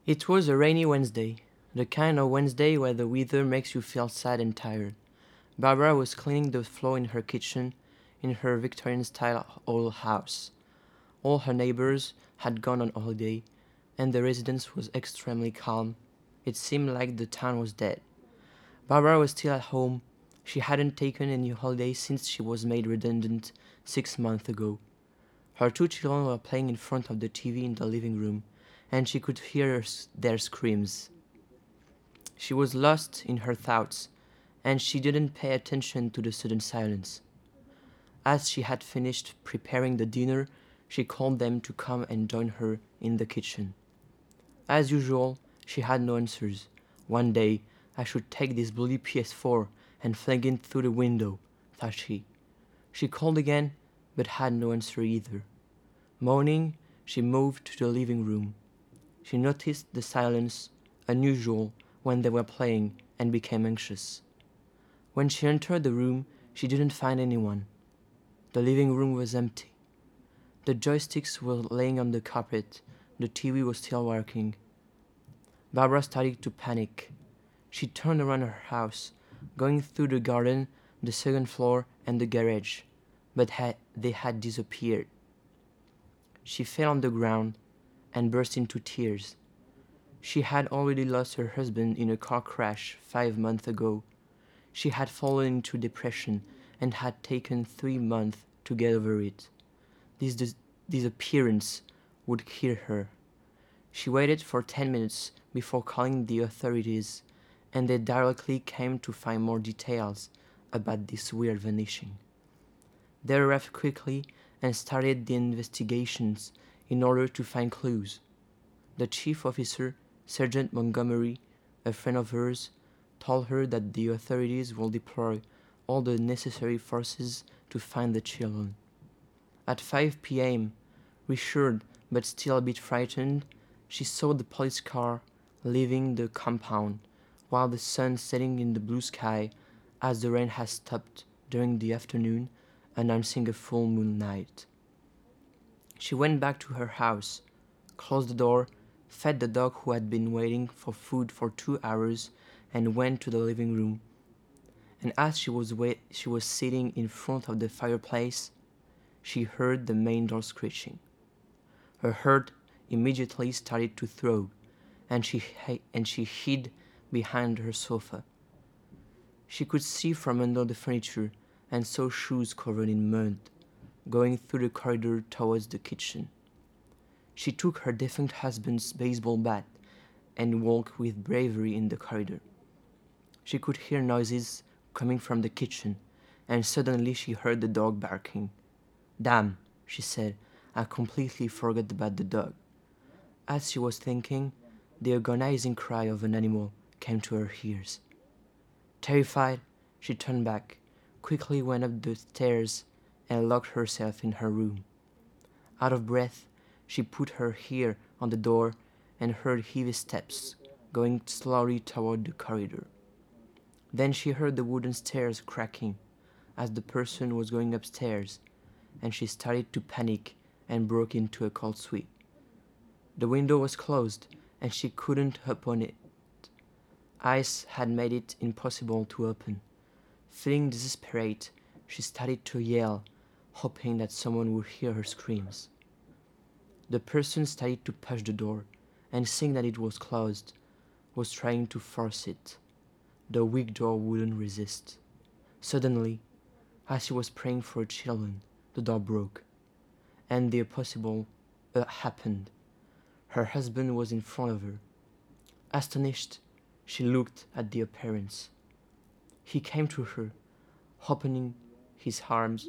It was a rainy Wednesday, the kind of Wednesday where the weather makes you feel sad and tired. Barbara was cleaning the floor in her kitchen, in her Victorian-style old house. All her neighbors had gone on holiday, and the residence was extremely calm. It seemed like the town was dead. Barbara was still at home. She hadn't taken any holiday since she was made redundant 6 months ago. Her two children were playing in front of the TV in the living room, and she could hear their screams. She was lost in her thoughts, and she didn't pay attention to the sudden silence. As she had finished preparing the dinner, she called them to come and join her in the kitchen. As usual, she had no answers. One day, I should take this bloody PS4 and fling it through the window, thought she. She called again, but had no answer either. Moaning, she moved to the living room. She noticed the silence, unusual when they were playing, and became anxious. When she entered the room, she didn't find anyone. The living room was empty. The joysticks were laying on the carpet. The TV was still working. Barbara started to panic. She turned around her house, going through the garden, the second floor, and the garage, but they had disappeared. She fell on the ground and burst into tears. She had already lost her husband in a car crash 5 months ago. She had fallen into depression and had taken 3 months to get over it. This disappearance would kill her. She waited for 10 minutes before calling the authorities, and they directly came to find more details about this weird vanishing. They arrived quickly and started the investigations in order to find clues. The chief officer, Sergeant Montgomery, a friend of hers, told her that the authorities will deploy all the necessary forces to find the children. At 5 p.m., reassured but still a bit frightened, she saw the police car leaving the compound, while the sun setting in the blue sky as the rain had stopped during the afternoon, announcing a full moon night. She went back to her house, closed the door, fed the dog who had been waiting for food for 2 hours, and went to the living room. And as she was sitting in front of the fireplace, she heard the main door screeching. Her heart immediately started to throb, and she hid behind her sofa. She could see from under the furniture and saw shoes covered in mud going through the corridor towards the kitchen. She took her defunct husband's baseball bat and walked with bravery in the corridor. She could hear noises coming from the kitchen, and suddenly she heard the dog barking. "Damn," she said, "I completely forgot about the dog." As she was thinking, the agonizing cry of an animal came to her ears. Terrified, she turned back, quickly went up the stairs, and locked herself in her room. Out of breath, she put her ear on the door and heard heavy steps going slowly toward the corridor. Then she heard the wooden stairs cracking as the person was going upstairs, and she started to panic and broke into a cold sweat. The window was closed, and she couldn't open it. Ice had made it impossible to open. Feeling desperate, she started to yell, hoping that someone would hear her screams. The person started to push the door, and seeing that it was closed, was trying to force it. The weak door wouldn't resist. Suddenly, as she was praying for her children, the door broke, and the impossible happened. Her husband was in front of her. Astonished, she looked at the appearance. He came to her, opening his arms,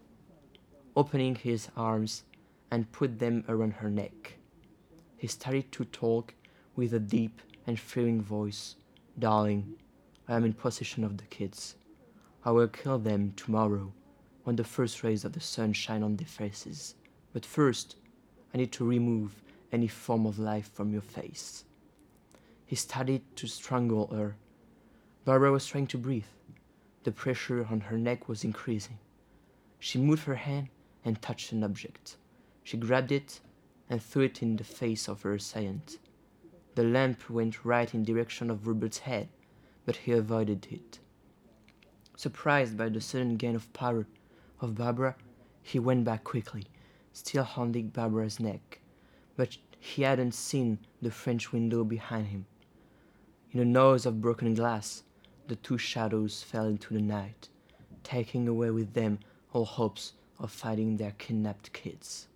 and put them around her neck. He started to talk with a deep and thrilling voice. "Darling, I am in possession of the kids. I will kill them tomorrow when the first rays of the sun shine on their faces. But first, I need to remove any form of life from your face." He started to strangle her. Barbara was trying to breathe. The pressure on her neck was increasing. She moved her hand and touched an object. She grabbed it and threw it in the face of her assailant. The lamp went right in direction of Robert's head, but he avoided it. Surprised by the sudden gain of power of Barbara, he went back quickly, still holding Barbara's neck, but he hadn't seen the French window behind him. In a noise of broken glass, the two shadows fell into the night, taking away with them all hopes of finding their kidnapped kids.